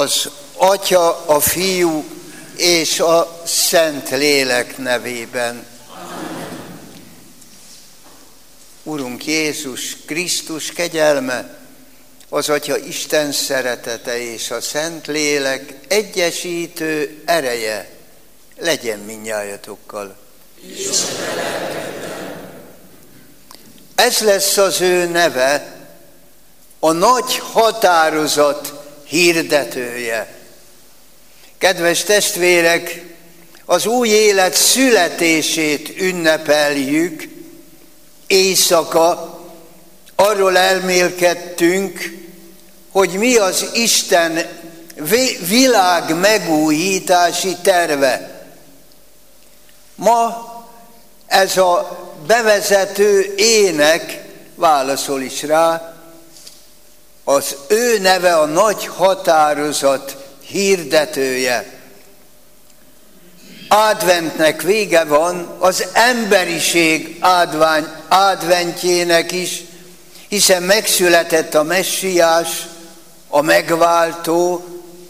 Az Atya, a Fiú és a Szent Lélek nevében. Amen. Urunk Jézus Krisztus kegyelme, az Atya Isten szeretete és a Szent Lélek egyesítő ereje legyen mindnyájatokkal. Ez lesz az ő neve, a nagy határozat hirdetője. Kedves testvérek, az új élet születését ünnepeljük. Éjszaka arról elmélkedtünk, hogy mi az Isten világ megújítási terve. Ma ez a bevezető ének válaszol is rá. Az ő neve a nagy határozat hirdetője. Adventnek vége van, az emberiség adventjének is, hiszen megszületett a Messiás, a megváltó,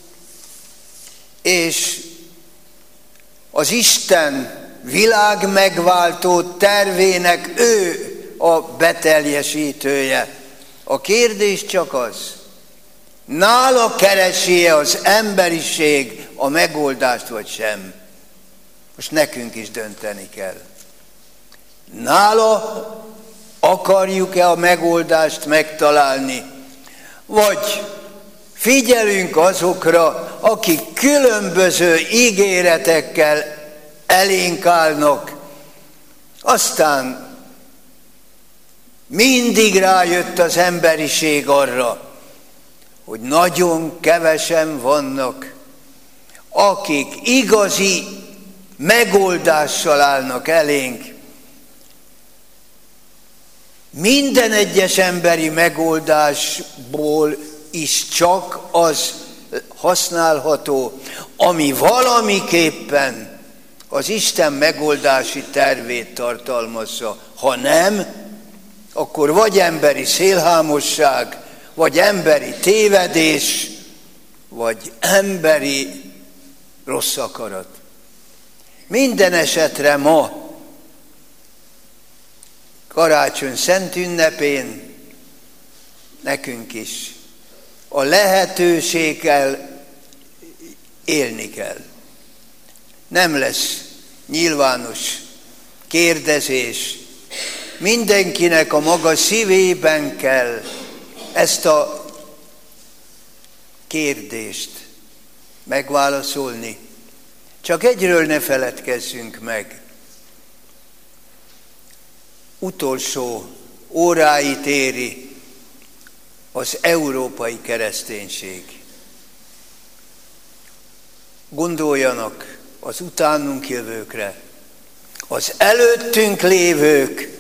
és az Isten világ megváltó tervének ő a beteljesítője. A kérdés csak az, nála keresi-e az emberiség a megoldást, vagy sem? Most nekünk is dönteni kell. Nála akarjuk-e a megoldást megtalálni, vagy figyelünk azokra, akik különböző ígéretekkel elénk állnak, aztán mindig rájött az emberiség arra, hogy nagyon kevesen vannak, akik igazi megoldással állnak elénk. Minden egyes emberi megoldásból is csak az használható, ami valamiképpen az Isten megoldási tervét tartalmazza. Ha nem, akkor vagy emberi szélhámosság, vagy emberi tévedés, vagy emberi rossz akarat. Minden esetre ma, karácsony szent ünnepén, nekünk is a lehetőséggel élni kell. Nem lesz nyilvános kérdezés, mindenkinek a maga szívében kell ezt a kérdést megválaszolni. Csak egyről ne feledkezzünk meg. Utolsó óráit éri az európai kereszténység. Gondoljanak az utánunk jövőkre, az előttünk lévők,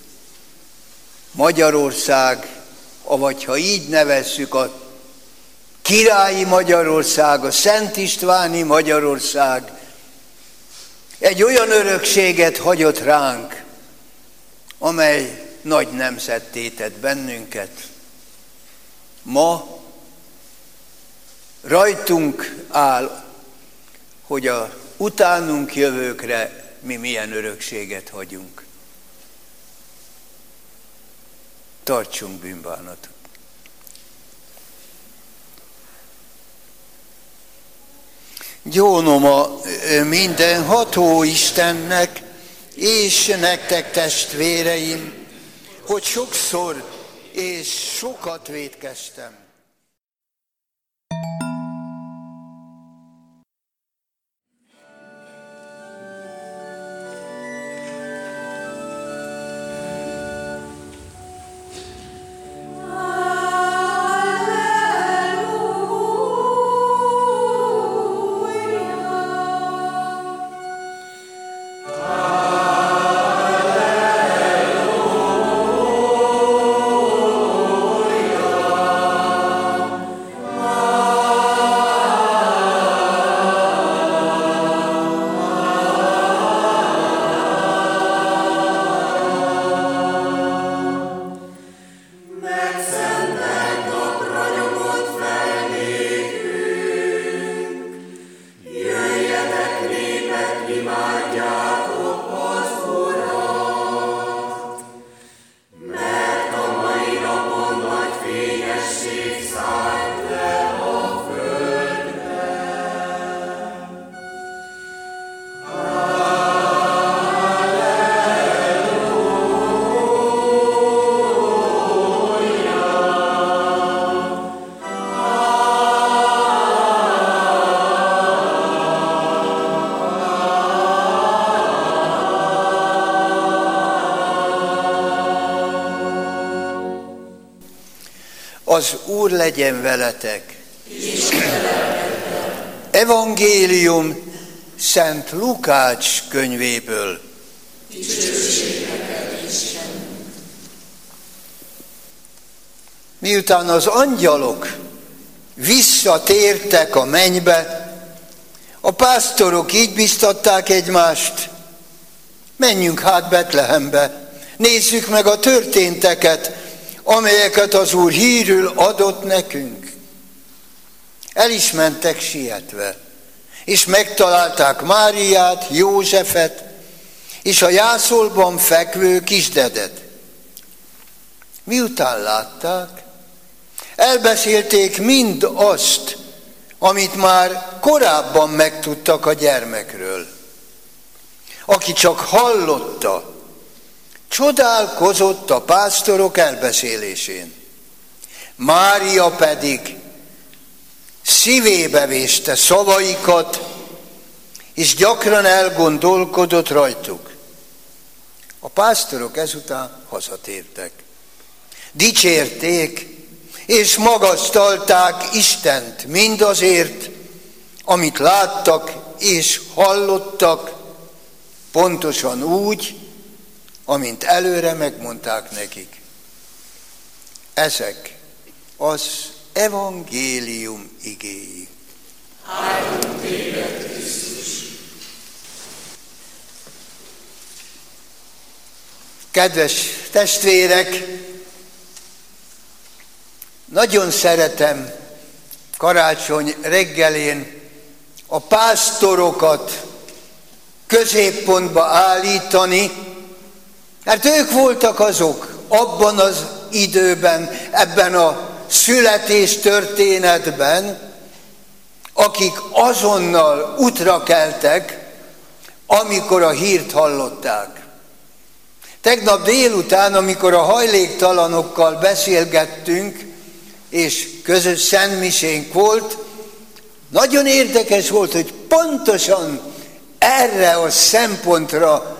Magyarország, avagy ha így nevezzük, a királyi Magyarország, a Szent Istváni Magyarország egy olyan örökséget hagyott ránk, amely nagy nemzetté tett bennünket. Ma rajtunk áll, hogy a utánunk jövőkre mi milyen örökséget hagyunk. Tartsunk bűnbánatot. Gyónom a mindenható Istennek, és nektek, testvéreim, hogy sokszor és sokat vétkeztem. Alleluia. Az Úr legyen veletek. Evangélium Szent Lukács könyvéből. Miután az angyalok visszatértek a mennybe, a pásztorok így biztatták egymást: menjünk hát Betlehembe, nézzük meg a történteket, amelyeket az Úr hírül adott nekünk. El is mentek sietve, és megtalálták Máriát, Józsefet, és a jászolban fekvő kisdedet. Miután látták, elbeszélték mind azt, amit már korábban megtudtak a gyermekről. Aki csak hallotta, csodálkozott a pásztorok elbeszélésén. Mária pedig szívébe véste szavaikat, és gyakran elgondolkodott rajtuk. A pásztorok ezután hazatértek. Dicsérték és magasztalták Istent mindazért, amit láttak és hallottak, pontosan úgy, amint előre megmondták nekik. Ezek az evangélium igéi. Áldunk téged, Krisztus! Kedves testvérek, nagyon szeretem karácsony reggelén a pásztorokat középpontba állítani, mert ők voltak azok abban az időben, ebben a születés történetben, akik azonnal útra keltek, amikor a hírt hallották. Tegnap délután, amikor a hajléktalanokkal beszélgettünk, és közös szentmisénk volt, nagyon érdekes volt, hogy pontosan erre a szempontra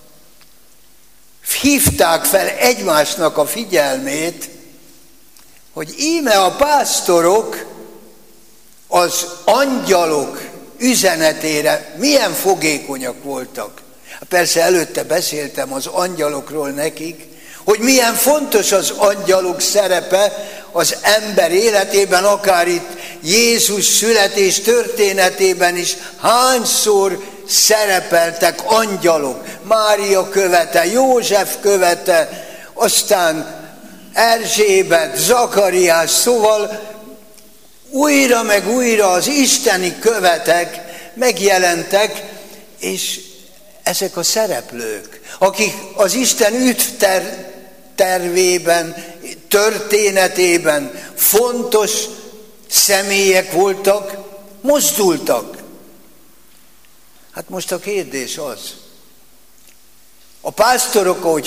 hívták fel egymásnak a figyelmét, hogy íme a pásztorok az angyalok üzenetére milyen fogékonyak voltak. Persze előtte beszéltem az angyalokról nekik, hogy milyen fontos az angyalok szerepe az ember életében, akár itt Jézus születés történetében is hányszor szerepeltek angyalok. Mária követe, József követe, aztán Erzsébet, Zakariás, szóval újra meg újra az isteni követek megjelentek, és ezek a szereplők, akik az Isten üdvtervében, történetében fontos személyek voltak, mozdultak. Hát most a kérdés az, a pásztorok, ahogy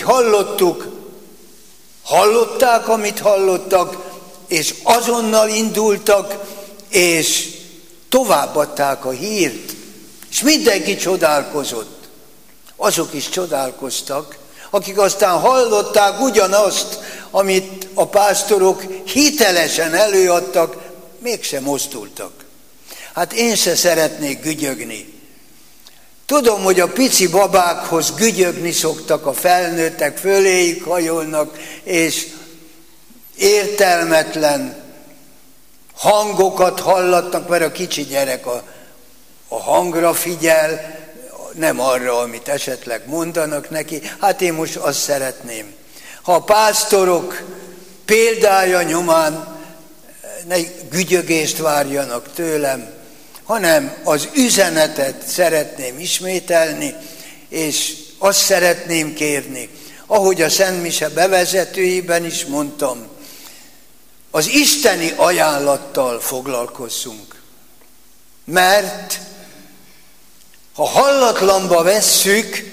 hallották, amit hallottak, és azonnal indultak, és továbbadták a hírt, és mindenki csodálkozott. Azok is csodálkoztak, akik aztán hallották ugyanazt, amit a pásztorok hitelesen előadtak, mégsem mozdultak. Hát én se szeretnék gügyögni. Tudom, hogy a pici babákhoz gügyögni szoktak a felnőttek, föléjük hajolnak, és értelmetlen hangokat hallatnak, mert a kicsi gyerek a hangra figyel, nem arra, amit esetleg mondanak neki. Hát én most azt szeretném, ha a pásztorok példája nyomán ne gügyögést várjanak tőlem, hanem az üzenetet szeretném ismételni, és azt szeretném kérni, ahogy a Szent Mise bevezetőjében is mondtam, az isteni ajánlattal foglalkozzunk. Mert ha hallatlanba vesszük,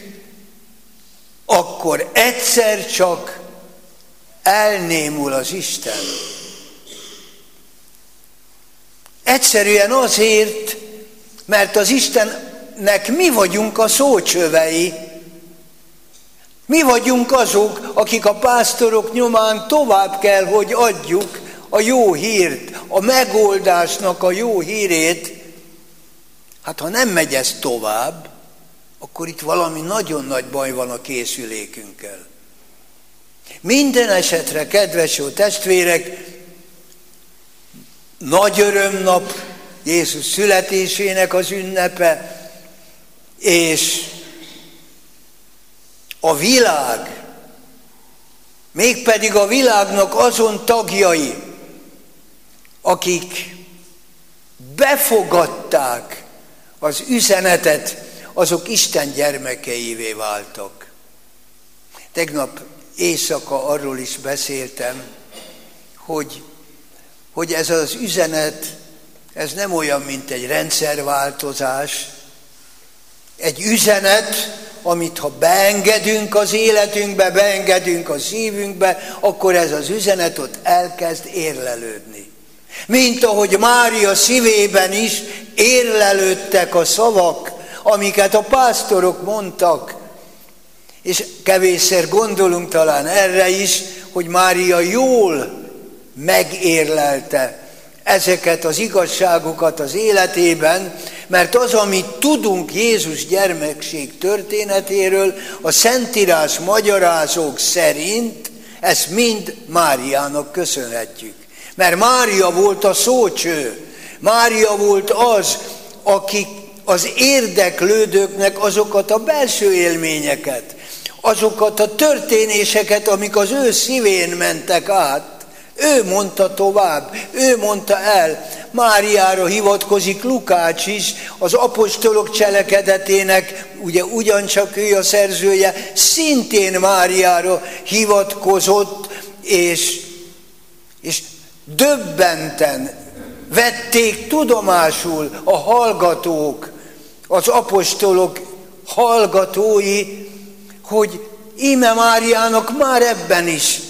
akkor egyszer csak elnémul az Isten. Egyszerűen azért, mert az Istennek mi vagyunk a szócsövei. Mi vagyunk azok, akik a pásztorok nyomán tovább kell, hogy adjuk a jó hírt, a megoldásnak a jó hírét, hát ha nem megy ez tovább, akkor itt valami nagyon nagy baj van a készülékünkkel. Minden esetre, kedves jó testvérek, nagy örömnap, Jézus születésének az ünnepe, és a világ, mégpedig a világnak azon tagjai, akik befogadták az üzenetet, azok Isten gyermekeivé váltak. Tegnap éjszaka arról is beszéltem, hogy ez az üzenet, ez nem olyan, mint egy rendszerváltozás. Egy üzenet, amit ha beengedünk az életünkbe, beengedünk a szívünkbe, akkor ez az üzenet ott elkezd érlelődni. Mint ahogy Mária szívében is érlelődtek a szavak, amiket a pásztorok mondtak. És kevésszer gondolunk talán erre is, hogy Mária jól megérlelte ezeket az igazságokat az életében, mert az, amit tudunk Jézus gyermekség történetéről, a Szentírás magyarázók szerint, ezt mind Máriának köszönhetjük. Mert Mária volt a szócső, Mária volt az, aki az érdeklődőknek azokat a belső élményeket, azokat a történéseket, amik az ő szívén mentek át, ő mondta tovább, ő mondta el. Máriára hivatkozik Lukács is, az apostolok cselekedetének, ugye ugyancsak ő a szerzője, szintén Máriára hivatkozott, és döbbenten vették tudomásul a hallgatók, az apostolok hallgatói, hogy íme Máriának már ebben is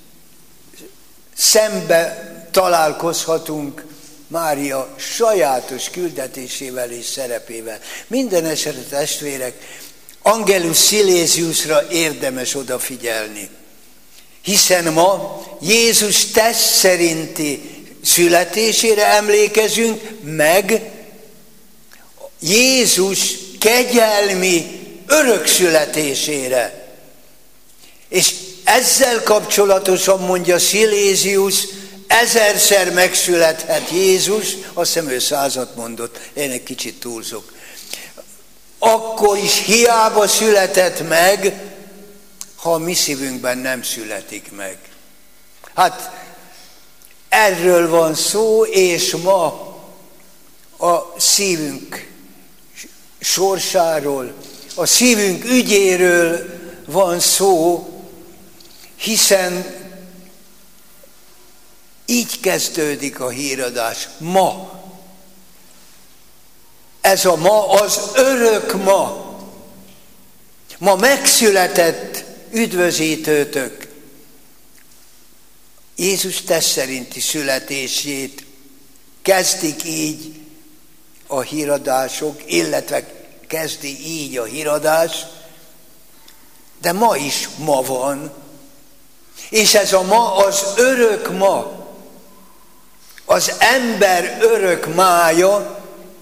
szembe találkozhatunk Mária sajátos küldetésével és szerepével. Minden esetre, testvérek, Angelus Silesiusra érdemes odafigyelni. Hiszen ma Jézus test szerinti születésére emlékezünk, meg Jézus kegyelmi örökszületésére. És ezzel kapcsolatosan mondja Silesius, 1000-szer megszülethet Jézus, azt hiszem ő 100-at mondott, én egy kicsit túlzok. Akkor is hiába született meg, ha a mi szívünkben nem születik meg. Hát erről van szó, és ma a szívünk sorsáról, a szívünk ügyéről van szó, hiszen így kezdődik a híradás. Ma. Ez a ma az örök ma. Ma megszületett üdvözítőtök. Jézus test szerinti születését kezdik így a híradások, illetve kezdi így a híradás, de ma is ma van. És ez a ma az örök ma, az ember örök mája,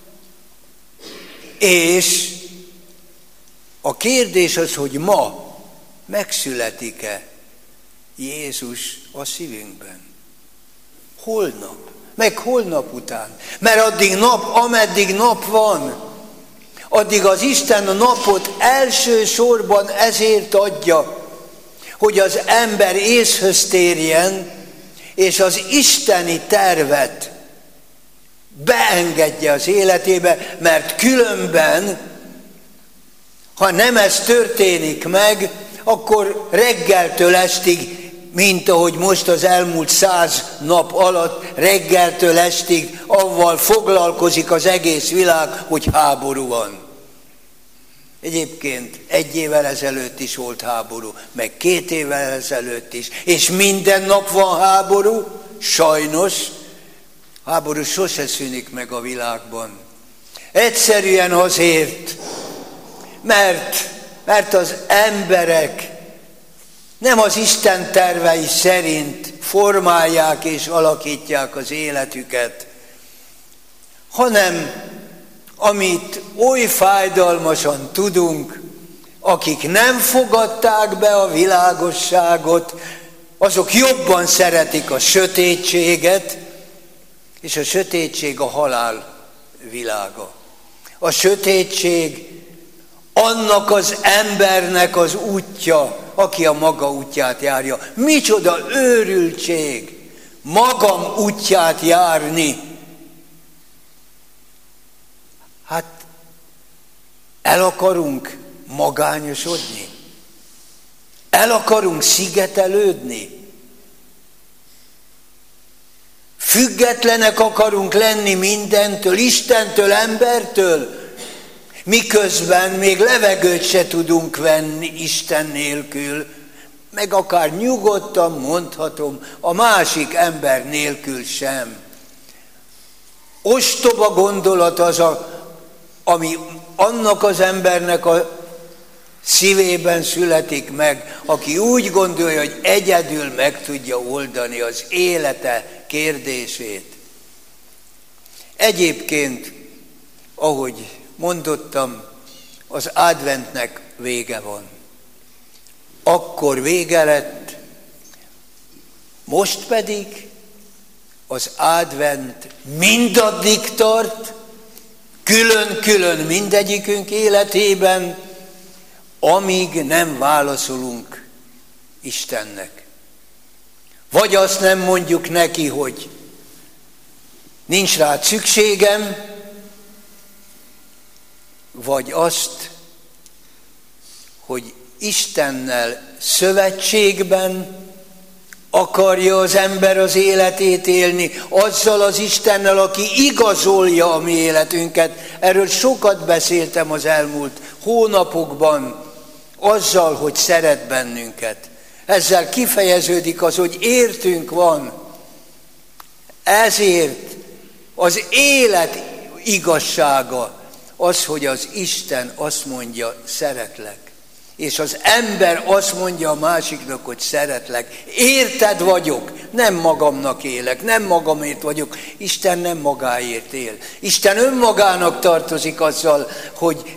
és a kérdés az, hogy ma megszületik-e Jézus a szívünkben? Holnap, meg holnap után. Mert addig nap, ameddig nap van, addig az Isten a napot elsősorban ezért adja, hogy az ember észhöz térjen, és az isteni tervet beengedje az életébe, mert különben, ha nem ez történik meg, akkor reggeltől estig, mint ahogy most az elmúlt 100 nap alatt, reggeltől estig avval foglalkozik az egész világ, hogy háború van. Egyébként 1 évvel ezelőtt is volt háború, meg 2 évvel ezelőtt is, és minden nap van háború, sajnos. Háború sose szűnik meg a világban. Egyszerűen azért, mert az emberek nem az Isten tervei szerint formálják és alakítják az életüket, hanem amit oly fájdalmasan tudunk, akik nem fogadták be a világosságot, azok jobban szeretik a sötétséget, és a sötétség a halál világa. A sötétség annak az embernek az útja, aki a maga útját járja. Micsoda őrültség magam útját járni. Hát el akarunk magányosodni? El akarunk szigetelődni? Függetlenek akarunk lenni mindentől, Istentől, embertől, miközben még levegőt se tudunk venni Isten nélkül, meg akár nyugodtan mondhatom, a másik ember nélkül sem. Ostoba gondolat az, ami annak az embernek a szívében születik meg, aki úgy gondolja, hogy egyedül meg tudja oldani az élete kérdését. Egyébként, ahogy mondottam, az adventnek vége van. Akkor vége lett, most pedig az advent mindaddig tart, külön-külön mindegyikünk életében, amíg nem válaszolunk Istennek. Vagy azt nem mondjuk neki, hogy nincs rá szükségem, vagy azt, hogy Istennel szövetségben akarja az ember az életét élni, azzal az Istennel, aki igazolja a mi életünket. Erről sokat beszéltem az elmúlt hónapokban, azzal, hogy szeret bennünket. Ezzel kifejeződik az, hogy értünk van. Ezért az élet igazsága az, hogy az Isten azt mondja, szeretlek. És az ember azt mondja a másiknak, hogy szeretlek. Érted vagyok, nem magamnak élek, nem magamért vagyok. Isten nem magáért él. Isten önmagának tartozik azzal, hogy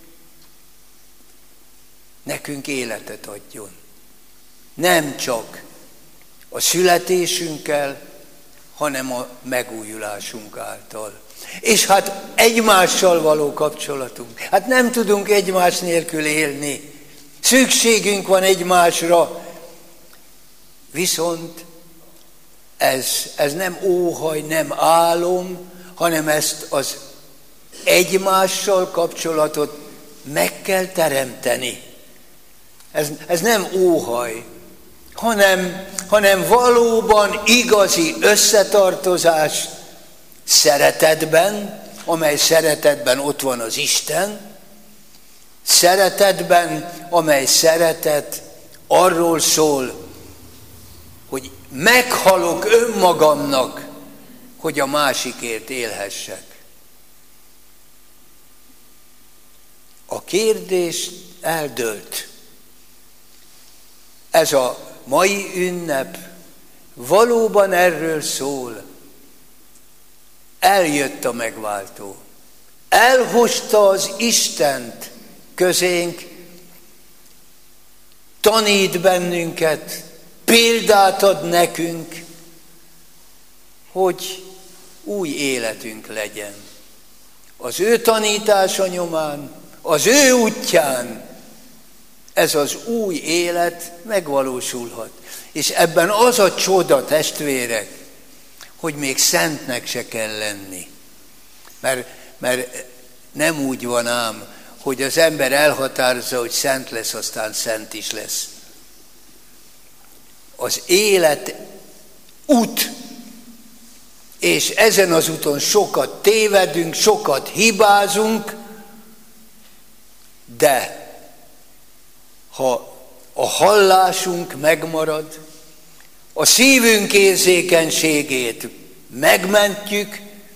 nekünk életet adjon. Nem csak a születésünkkel, hanem a megújulásunk által. És hát egymással való kapcsolatunk. Hát nem tudunk egymás nélkül élni. Szükségünk van egymásra. Viszont ez nem óhaj, nem álom, hanem ezt az egymással kapcsolatot meg kell teremteni. Ez nem óhaj, hanem valóban igazi összetartozás szeretetben, amely szeretetben ott van az Isten, szeretetben, amely szeretet arról szól, hogy meghalok önmagamnak, hogy a másikért élhessek. A kérdés eldőlt. Ez a mai ünnep valóban erről szól. Eljött a megváltó. Elhozta az Istent közénk, tanít bennünket, példát ad nekünk, hogy új életünk legyen. Az ő tanítása nyomán, az ő útján ez az új élet megvalósulhat. És ebben az a csoda, testvérek, hogy még szentnek se kell lenni. Mert nem úgy van ám, hogy az ember elhatározza, hogy szent lesz, aztán szent is lesz. Az élet út, és ezen az úton sokat tévedünk, sokat hibázunk, de ha a hallásunk megmarad, a szívünk érzékenységét megmentjük,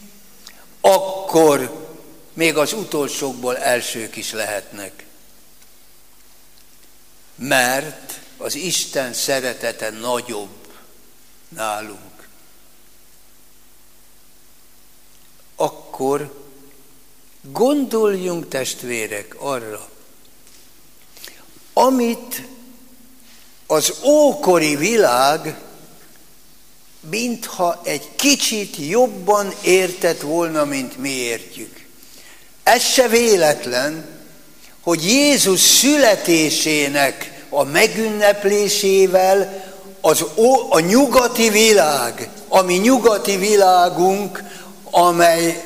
akkor még az utolsókból elsők is lehetnek. Mert az Isten szeretete nagyobb, nálunk. Akkor gondoljunk, testvérek, arra, amit az ókori világ mintha egy kicsit jobban értett volna, mint mi értjük. Ez se véletlen, hogy Jézus születésének a megünneplésével a nyugati világ, a mi nyugati világunk, amely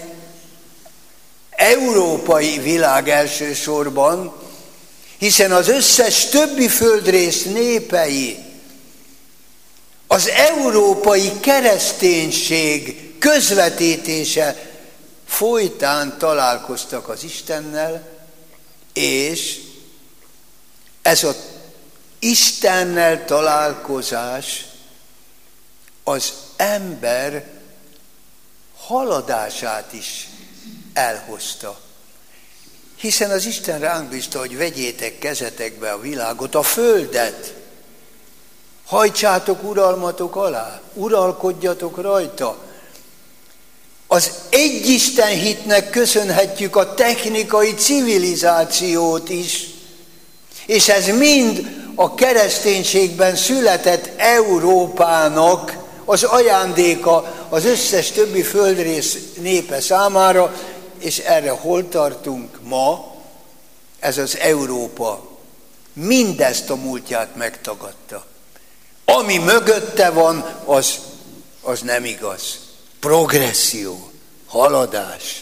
európai világ elsősorban, hiszen az összes többi földrész népei az európai kereszténység közvetítése folytán találkoztak az Istennel, és ez az Istennel találkozás az ember haladását is elhozta. Hiszen az Isten ránk bízta, hogy vegyétek kezetekbe a világot, a földet, hajtsátok uralmatok alá, uralkodjatok rajta. Az egyisten hitnek köszönhetjük a technikai civilizációt is, és ez mind a kereszténységben született Európának az ajándéka az összes többi földrész népe számára, és erre hol tartunk ma? Ez az Európa mindezt a múltját megtagadta. Ami mögötte van, az nem igaz. Progresszió, haladás.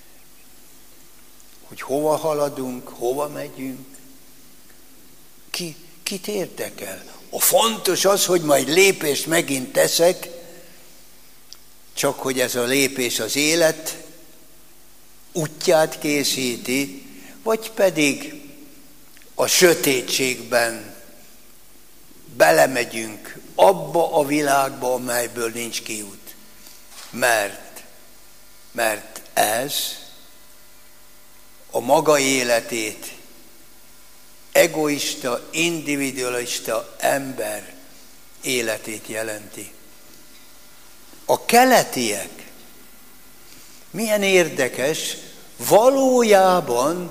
Hogy hova haladunk, hova megyünk, kit érdekel? A fontos az, hogy majd lépést megint teszek, csak hogy ez a lépés az élet útját készíti, vagy pedig a sötétségben belemegyünk abba a világba, amelyből nincs kiút. Mert ez a maga életét egoista, individualista ember életét jelenti. A keletiek, milyen érdekes, valójában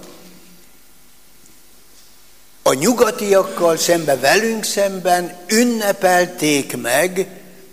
a nyugatiakkal szemben, velünk szemben ünnepelték meg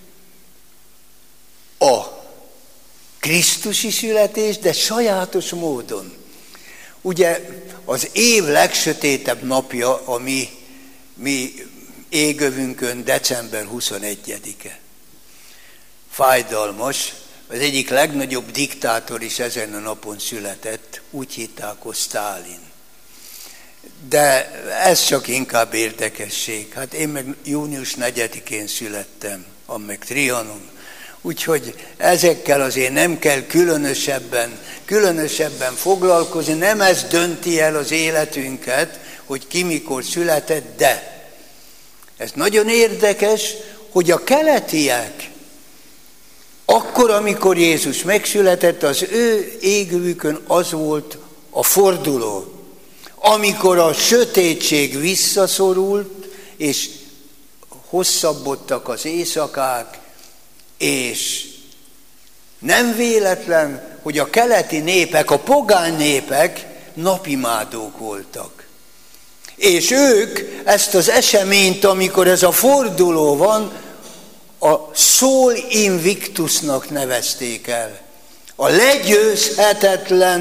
a krisztusi születést, de sajátos módon. Ugye az év legsötétebb napja a mi égövünkön december 21-e. Fájdalmas, az egyik legnagyobb diktátor is ezen a napon született, úgy hitták, hogy Sztálin. De ez csak inkább érdekesség. Hát én meg június 4-én születtem, meg Trianon. Úgyhogy ezekkel azért nem kell különösebben foglalkozni, nem ez dönti el az életünket, hogy ki mikor született, de ez nagyon érdekes, hogy a keletiek akkor, amikor Jézus megszületett, az ő égőjükön az volt a forduló, amikor a sötétség visszaszorult, és hosszabbodtak az éjszakák, és nem véletlen, hogy a keleti népek, a pogány népek napimádók voltak. És ők ezt az eseményt, amikor ez a forduló van, a Sol Invictusnak nevezték el. A legyőzhetetlen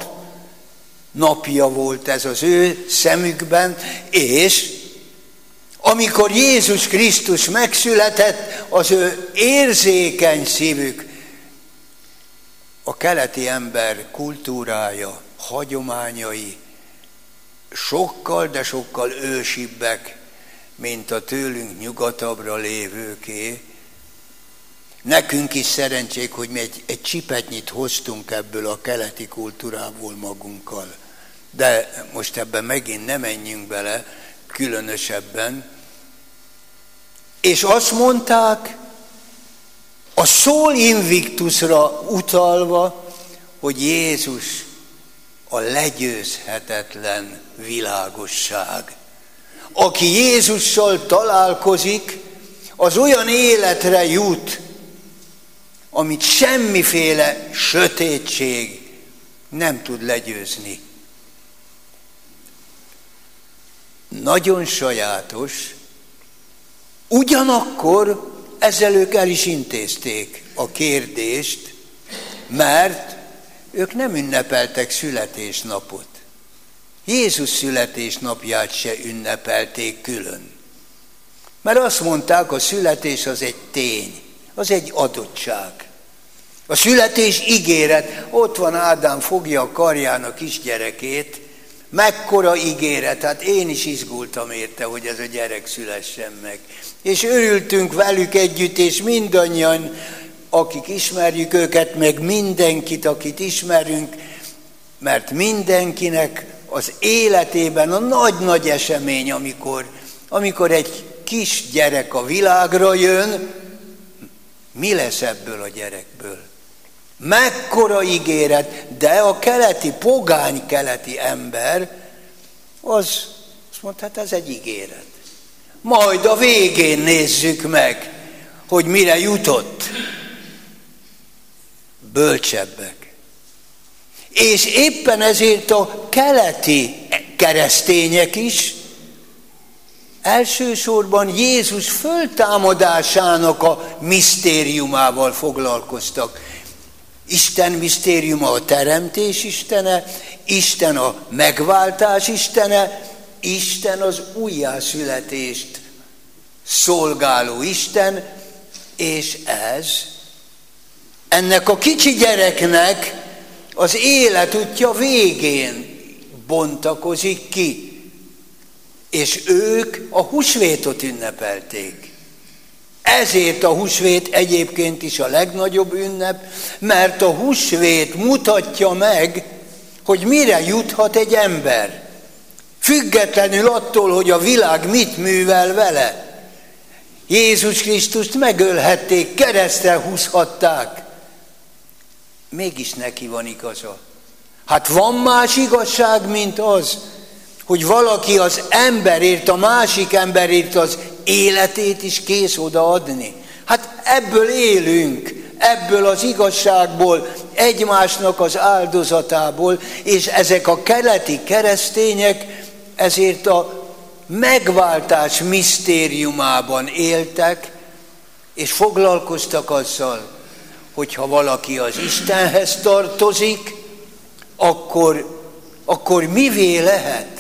napja volt ez az ő szemükben, és amikor Jézus Krisztus megszületett, az ő érzékeny szívük, a keleti ember kultúrája, hagyományai sokkal, de sokkal ősibbek, mint a tőlünk nyugatabbra lévőké. Nekünk is szerencsék, hogy mi egy csipetnyit hoztunk ebből a keleti kultúrából magunkkal. De most ebben megint nem menjünk bele, különösebben. És azt mondták, a Sol Invictusra utalva, hogy Jézus a legyőzhetetlen világosság. Aki Jézussal találkozik, az olyan életre jut, amit semmiféle sötétség nem tud legyőzni. Nagyon sajátos, ugyanakkor ezzel ők el is intézték a kérdést, mert ők nem ünnepeltek születésnapot. Jézus születésnapját se ünnepelték külön. Mert azt mondták, a születés az egy tény, az egy adottság. A születés ígéret, ott van Ádám, fogja a karján a kisgyerekét, mekkora ígéret, hát én is izgultam érte, hogy ez a gyerek szülessen meg. És örültünk velük együtt, és mindannyian, akik ismerjük őket, meg mindenkit, akit ismerünk, mert mindenkinek az életében a nagy-nagy esemény, amikor egy kis gyerek a világra jön, mi lesz ebből a gyerekből? Mekkora ígéret, de a pogány keleti ember, azt mondta, hát ez egy ígéret. Majd a végén nézzük meg, hogy mire jutott. Bölcsebbek. És éppen ezért a keleti keresztények is elsősorban Jézus föltámadásának a misztériumával foglalkoztak. Isten misztériuma a teremtés istene, Isten a megváltás istene, Isten az újjászületést szolgáló Isten, és ennek a kicsi gyereknek az életútja végén bontakozik ki. És ők a húsvétot ünnepelték. Ezért a húsvét egyébként is a legnagyobb ünnep, mert a húsvét mutatja meg, hogy mire juthat egy ember. Függetlenül attól, hogy a világ mit művel vele. Jézus Krisztust megölhették, keresztre húzhatták. Mégis neki van igaza. Hát van más igazság, mint az, hogy valaki az emberért, a másik emberért az életét is kész odaadni. Hát ebből élünk, ebből az igazságból, egymásnak az áldozatából, és ezek a keleti keresztények ezért a megváltás misztériumában éltek, és foglalkoztak azzal, hogyha valaki az Istenhez tartozik, akkor mivé lehet?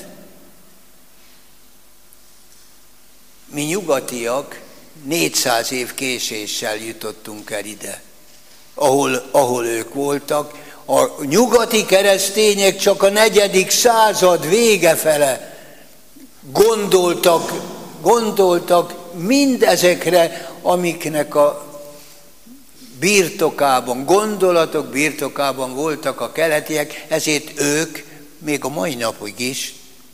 Mi nyugatiak 400 év késéssel jutottunk el ide, ahol ők voltak. A nyugati keresztények csak a 4. század vége fele gondoltak mindezekre, amiknek a birtokában, gondolatok birtokában voltak a keletiek, ezért ők még a mai napig is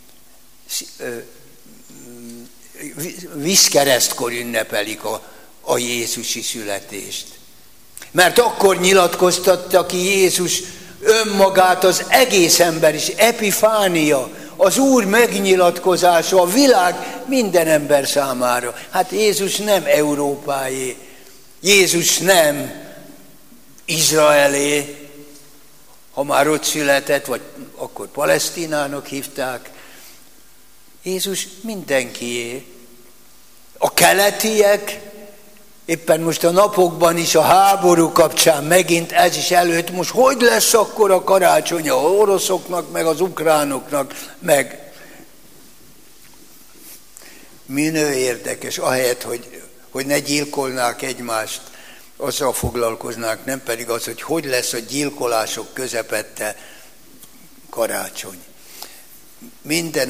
vízkeresztkor ünnepelik a Jézusi születést. Mert akkor nyilatkoztatta ki Jézus önmagát az egész ember is, epifánia, az Úr megnyilatkozása a világ minden ember számára. Hát Jézus nem Európáé, Jézus nem Izraelé, ha már ott született, vagy akkor Palesztinának hívták. Jézus mindenkié. A keletiek, éppen most a napokban is a háború kapcsán megint ez is előtt, most hogy lesz akkor a karácsony az oroszoknak, meg az ukránoknak, meg minő érdekes, ahelyett, hogy ne gyilkolnák egymást, azzal foglalkoznák, nem pedig az, hogy lesz a gyilkolások közepette karácsony. Minden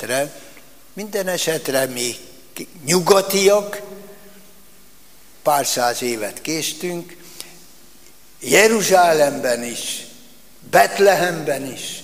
esetre mi nyugatiak pár száz évet késtünk, Jeruzsálemben is, Betlehemben is,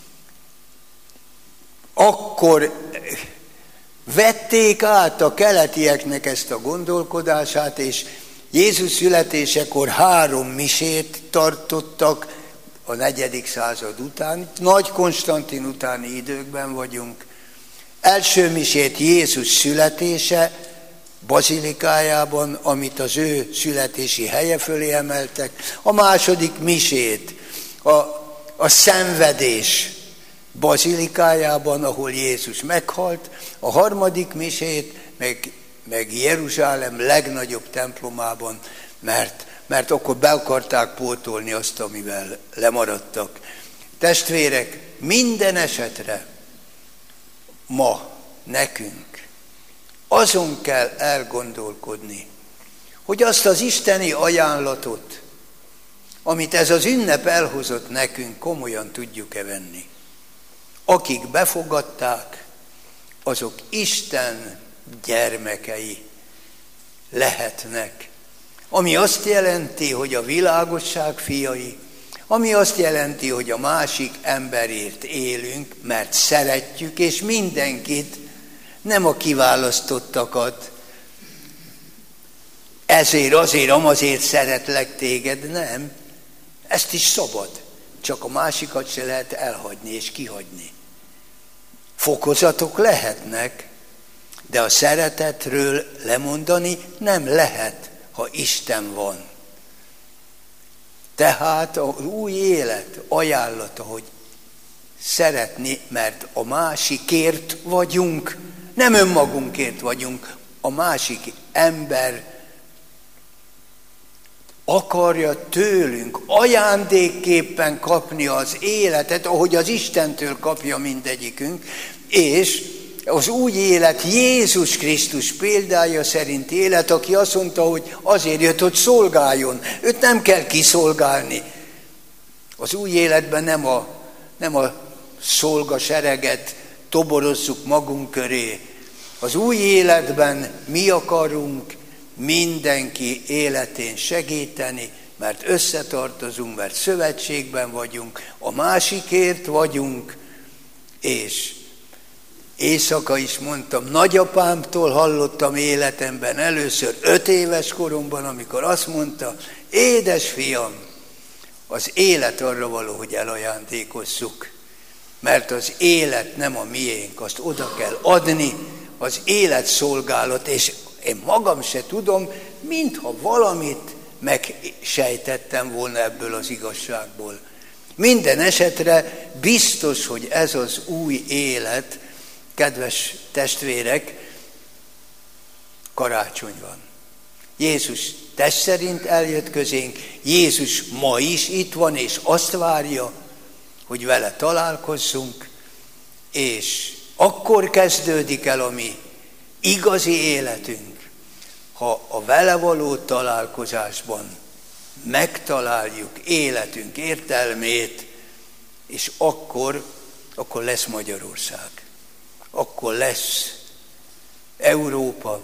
akkor vették át a keletieknek ezt a gondolkodását, és Jézus születésekor 3 misét tartottak a 4. század után, Nagy Konstantin utáni időkben vagyunk. Első misét Jézus születése, bazilikájában, amit az ő születési helye fölé emeltek, a második misét a szenvedés bazilikájában, ahol Jézus meghalt, a harmadik misét meg Jeruzsálem legnagyobb templomában, mert akkor be akarták pótolni azt, amivel lemaradtak. Testvérek, minden esetre ma nekünk azon kell elgondolkodni, hogy azt az isteni ajánlatot, amit ez az ünnep elhozott nekünk, komolyan tudjuk-e venni. Akik befogadták, azok Isten gyermekei lehetnek. Ami azt jelenti, hogy a világosság fiai, ami azt jelenti, hogy a másik emberért élünk, mert szeretjük, és mindenkit, nem a kiválasztottakat. Azért szeretlek téged, nem. Ezt is szabad. Csak a másikat se lehet elhagyni és kihagyni. Fokozatok lehetnek, de a szeretetről lemondani nem lehet, ha Isten van. Tehát az új élet ajánlata, hogy szeretni, mert a másikért vagyunk, nem önmagunkért vagyunk, a másik ember akarja tőlünk ajándékképpen kapni az életet, ahogy az Istentől kapja mindegyikünk, és az új élet Jézus Krisztus példája szerint élet, aki azt mondta, hogy azért jött, hogy szolgáljon. Őt nem kell kiszolgálni. Az új életben nem a szolgasereget toborozzuk magunk köré. Az új életben mi akarunk mindenki életén segíteni, mert összetartozunk, mert szövetségben vagyunk, a másikért vagyunk, és éjszaka is mondtam, nagyapámtól hallottam életemben először 5 éves koromban, amikor azt mondta, édes fiam, az élet arra való, hogy elajándékozzuk, mert az élet nem a miénk, azt oda kell adni, az élet szolgálat, és én magam se tudom, mintha valamit megsejtettem volna ebből az igazságból. Minden esetre biztos, hogy ez az új élet, kedves testvérek, karácsony van. Jézus test szerint eljött közénk, Jézus ma is itt van, és azt várja, hogy vele találkozzunk, és akkor kezdődik el a mi igazi életünk, ha a vele való találkozásban megtaláljuk életünk értelmét, és akkor lesz Magyarország. Akkor lesz Európa.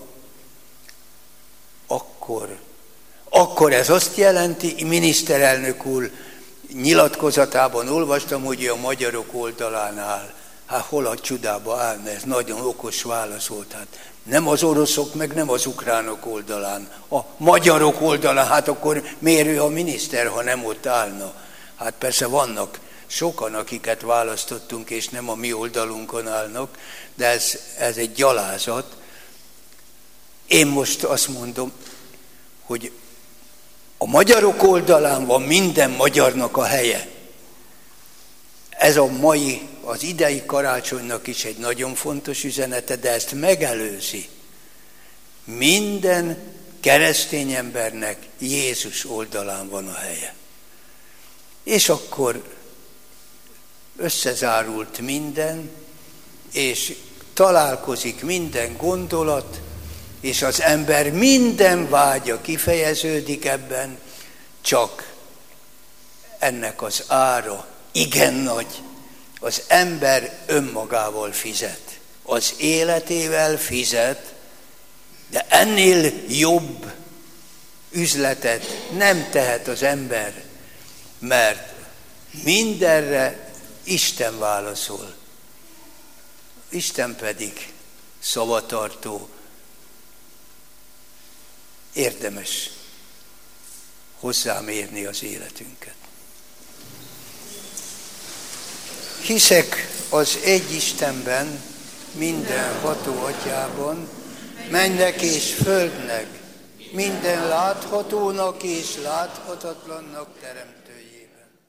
Akkor ez azt jelenti, miniszterelnök úr nyilatkozatában olvastam, hogy a magyarok oldalán áll. Hát hol a csodába állna, ez nagyon okos válasz volt. Hát nem az oroszok, meg nem az ukránok oldalán, a magyarok oldalán, hát akkor miért ő a miniszter, ha nem ott állna? Hát persze vannak sokan, akiket választottunk, és nem a mi oldalunkon állnak, de ez egy gyalázat. Én most azt mondom, hogy a magyarok oldalán van minden magyarnak a helye. Ez az idei karácsonynak is egy nagyon fontos üzenete, de ezt megelőzi. Minden keresztény embernek Jézus oldalán van a helye. És akkor összezárult minden, és találkozik minden gondolat, és az ember minden vágya kifejeződik ebben, csak ennek az ára igen nagy. Az ember önmagával fizet, az életével fizet, de ennél jobb üzletet nem tehet az ember, mert mindenre Isten válaszol. Isten pedig szavatartó. Érdemes hozzám érni az életünket. Hiszek az egy Istenben, mindenható Atyában, mennek és földnek, minden láthatónak és láthatatlannak teremtőjében.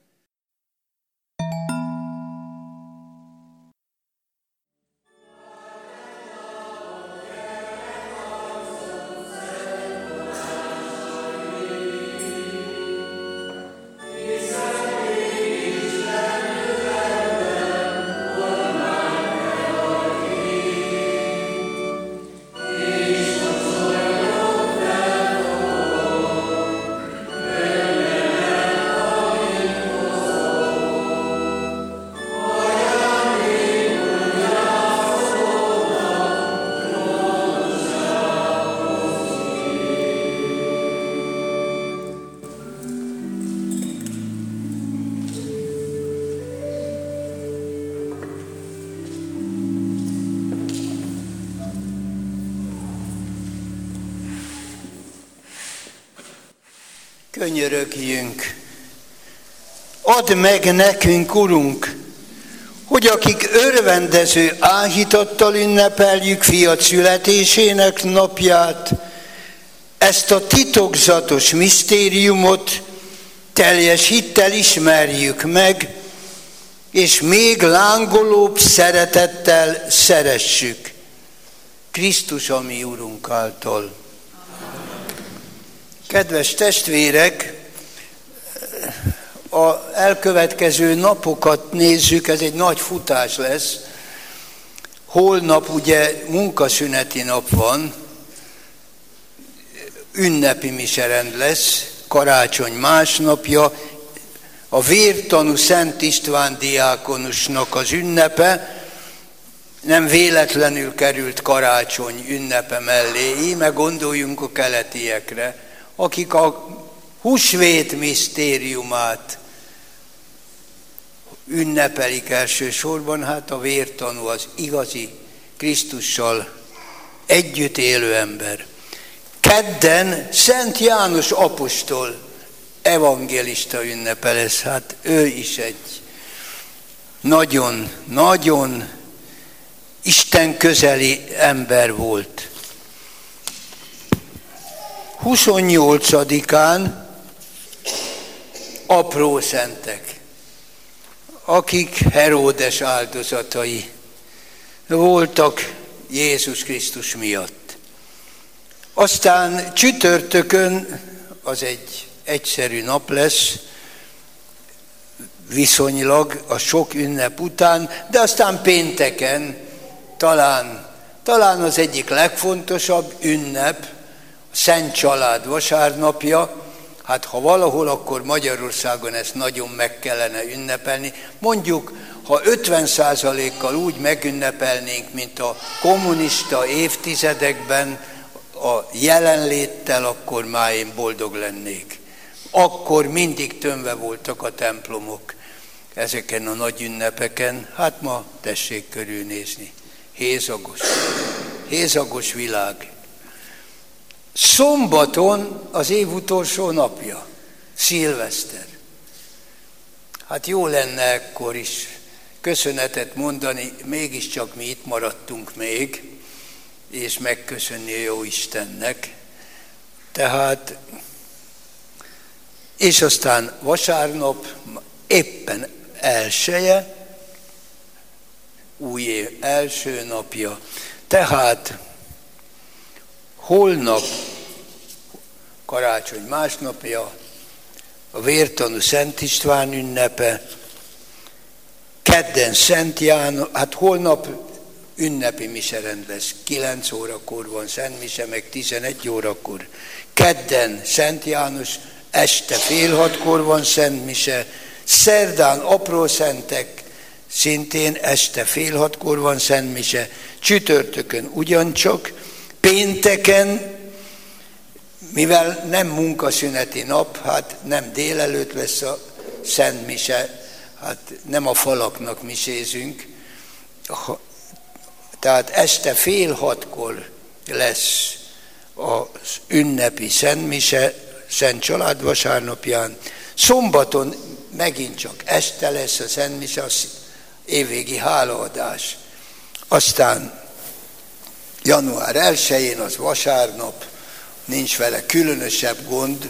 Könyörögjünk, add meg nekünk, Urunk, hogy akik örvendező áhítattal ünnepeljük fiad születésének napját, ezt a titokzatos misztériumot teljes hittel ismerjük meg, és még lángolóbb szeretettel szeressük. Krisztus, a mi Urunk által. Kedves testvérek, az elkövetkező napokat nézzük, ez egy nagy futás lesz. Holnap ugye munkaszüneti nap van, ünnepi miserend lesz, karácsony másnapja, a vértanú Szent István diákonusnak az ünnepe, nem véletlenül került karácsony ünnepe mellé, íme gondoljunk a keletiekre, akik a húsvét misztériumát ünnepelik elsősorban, hát a vértanú az igazi Krisztussal együtt élő ember. Kedden Szent János apostol evangélista ünnepe lesz, hát ő is egy nagyon Isten közeli ember volt. 28-án apró szentek, akik Heródes áldozatai voltak Jézus Krisztus miatt. Aztán csütörtökön, az egy egyszerű nap lesz, viszonylag a sok ünnep után, de aztán pénteken talán az egyik legfontosabb ünnep, a Szent Család vasárnapja. Hát ha valahol, akkor Magyarországon ezt nagyon meg kellene ünnepelni. Mondjuk, ha 50%-kal úgy megünnepelnénk, mint a kommunista évtizedekben a jelenléttel, akkor már én boldog lennék. Akkor mindig tömve voltak a templomok ezeken a nagy ünnepeken. Hát ma tessék körülnézni. Hézagos világ. Szombaton az év utolsó napja, szilveszter. Hát jó lenne ekkor is köszönetet mondani, mégiscsak mi itt maradtunk még, és megköszönni a jó Istennek. Tehát, és aztán vasárnap éppen elseje, új év első napja. Tehát holnap karácsony másnapja, a vértanú Szent István ünnepe, kedden Szent János, hát holnap ünnepi miserend lesz, 9 órakor van Szent Mise, meg 11 órakor. Kedden Szent János, este fél 6-kor van Szent Mise, szerdán apró szentek, szintén este fél 6-kor van Szent Mise, csütörtökön ugyancsak, pénteken, mivel nem munkaszüneti nap, hát nem délelőtt lesz a Szent Mise, hát nem a falaknak misézünk, tehát este fél 6-kor lesz az ünnepi Szent Mise, Szent Család vasárnapján. Szombaton megint csak este lesz a Szent Mise, az évvégi hálaadás. Aztán január 1-én, az vasárnap, nincs vele különösebb gond,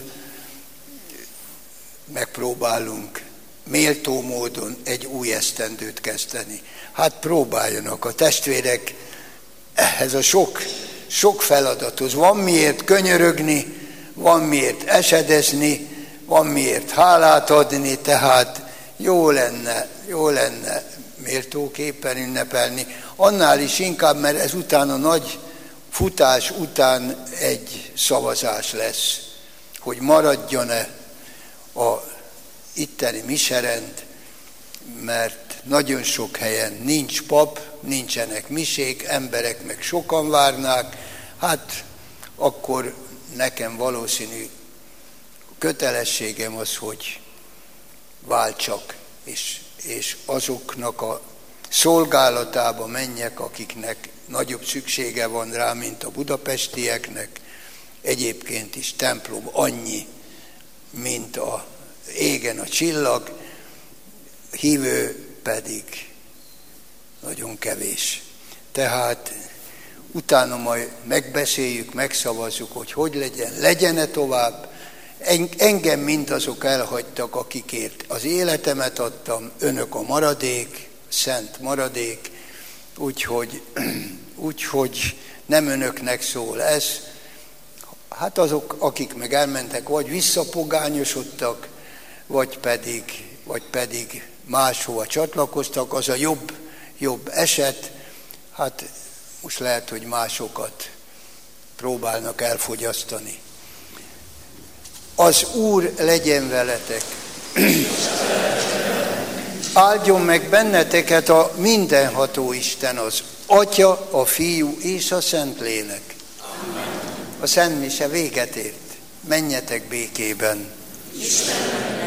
megpróbálunk méltó módon egy új esztendőt kezdeni. Hát próbáljanak a testvérek ehhez a sok feladathoz. Van miért könyörögni, van miért esedezni, van miért hálát adni, tehát jó lenne méltóképpen ünnepelni. Annál is inkább, mert ezután a nagy futás után egy szavazás lesz, hogy maradjon-e a itteni miserend, mert nagyon sok helyen nincs pap, nincsenek misék, emberek meg sokan várnák, hát akkor nekem valószínű kötelességem az, hogy váltsak, és azoknak a szolgálatába menjek, akiknek nagyobb szüksége van rá, mint a budapestieknek. Egyébként is templom annyi, mint a égen a csillag, hívő pedig nagyon kevés. Tehát utána majd megbeszéljük, megszavazzuk, hogy legyen-e tovább. Engem mindazok elhagytak, akikért az életemet adtam, önök a maradék, szent maradék, úgyhogy nem önöknek szól ez. Hát azok, akik meg elmentek, vagy visszapogányosodtak, vagy pedig máshova csatlakoztak, az a jobb eset. Hát most lehet, hogy másokat próbálnak elfogyasztani. Az Úr legyen veletek. Áldjon meg benneteket a mindenható Isten, az Atya, a Fiú és a Szentlélek. A Szent Mise véget ért. Menjetek békében. Isten